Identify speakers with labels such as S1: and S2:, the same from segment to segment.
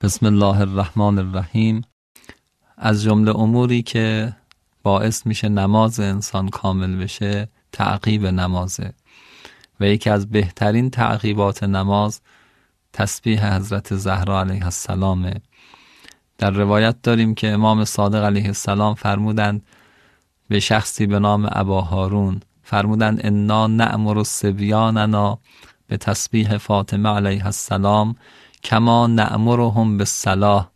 S1: بسم الله الرحمن الرحیم. از جمله اموری که باعث میشه نماز انسان کامل بشه تعقیب نمازه و یکی از بهترین تعقیبات نماز تسبیح حضرت زهرا علیه السلامه. در روایت داریم که امام صادق علیه السلام فرمودند به شخصی به نام ابا هارون، فرمودند انا نأمر الصبیاننا به تسبیح فاطمه علیه السلام کما نأمرهم بالصلاة.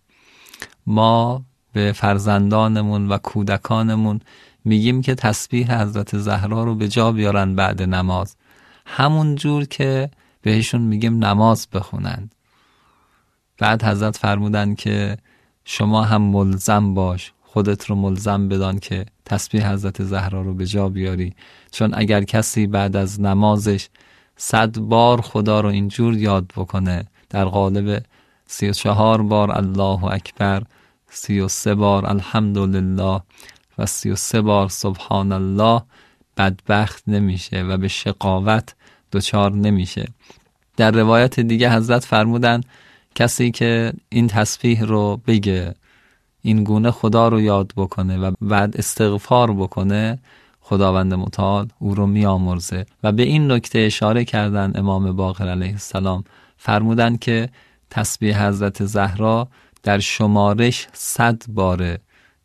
S1: ما به فرزندانمون و کودکانمون میگیم که تسبیح حضرت زهرا رو به جا بیارن بعد نماز، همون جور که بهشون میگیم نماز بخونند. بعد حضرت فرمودن که شما هم ملزم باش، خودت رو ملزم بدان که تسبیح حضرت زهرا رو به جا بیاری، چون اگر کسی بعد از نمازش 100 بار خدا رو اینجور یاد بکنه، در قالب 34 بار الله اکبر، 33 بار الحمدلله و 33 بار سبحان الله، بدبخت نمیشه و به شقاوت دچار نمیشه. در روایت دیگه حضرت فرمودن کسی که این تسبیح رو بگه، این گونه خدا رو یاد بکنه و بعد استغفار بکنه، خداوند متعال او رو میامرزه. و به این نکته اشاره کردن امام باقر علیه السلام، فرمودن که تسبیح حضرت زهرا در شمارش 100 باره،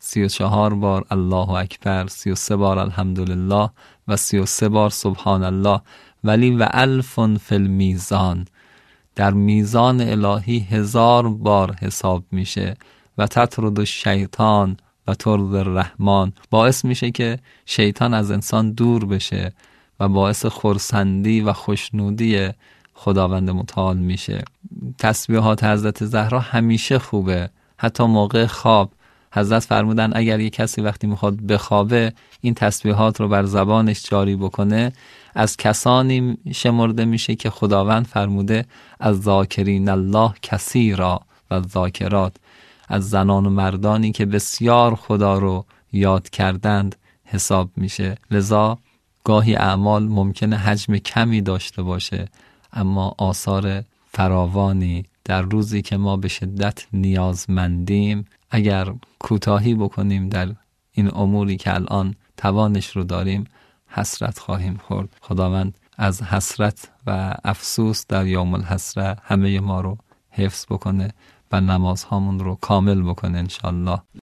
S1: 34 بار الله اکبر، 33 بار الحمدلله و 33 بار سبحان الله، ولی و الف فی المیزان، در میزان الهی 1000 بار حساب میشه و تطرد الشیطان و ترد الرحمن، باعث میشه که شیطان از انسان دور بشه و باعث خرسندی و خوشنودی خداوند متعال میشه. تسبیحات حضرت زهرا همیشه خوبه، حتی موقع خواب. حضرت فرمودن اگر یک کسی وقتی میخواد بخوابه این تسبیحات رو بر زبانش جاری بکنه، از کسانی شمرده میشه که خداوند فرموده از ذاکرین الله کثیرا و ذاکرات، از زنان و مردانی که بسیار خدا رو یاد کردند حساب میشه. لذا گاهی اعمال ممکنه حجم کمی داشته باشه اما آثار فراوانی در روزی که ما به شدت نیازمندیم، اگر کوتاهی بکنیم در این اموری که الان توانش رو داریم، حسرت خواهیم خورد. خداوند از حسرت و افسوس در یوم الحسره همه ما رو حفظ بکنه و نمازهامون رو کامل بکنه انشالله.